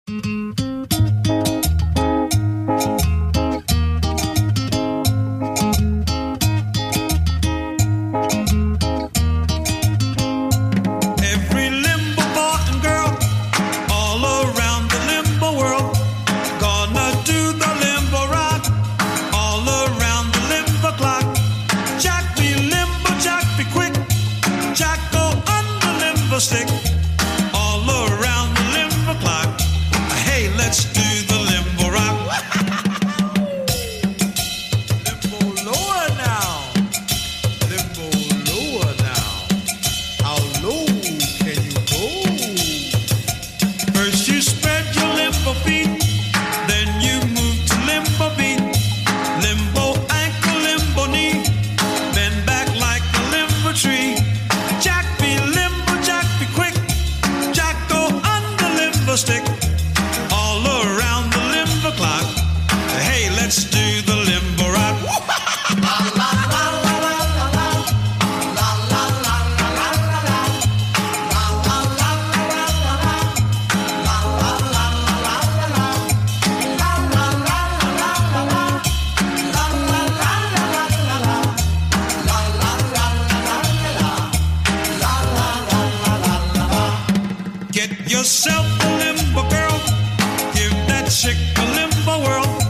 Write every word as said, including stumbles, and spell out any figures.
Stick all around the limbo clock. Hey, let's do the limbo rock. Limbo lower now. Limbo lower now. How low can you go? First you spread your limbo feet, then you move to limbo beat. Limbo ankle, limbo knee, bend back like a limbo tree. Jack be limbo. Stick all around the limbo clock. Hey, let's do the limbo rock. La la la la la la la la la la la la la la la la Get yourself a limbo girl, give that chick a limbo whirl.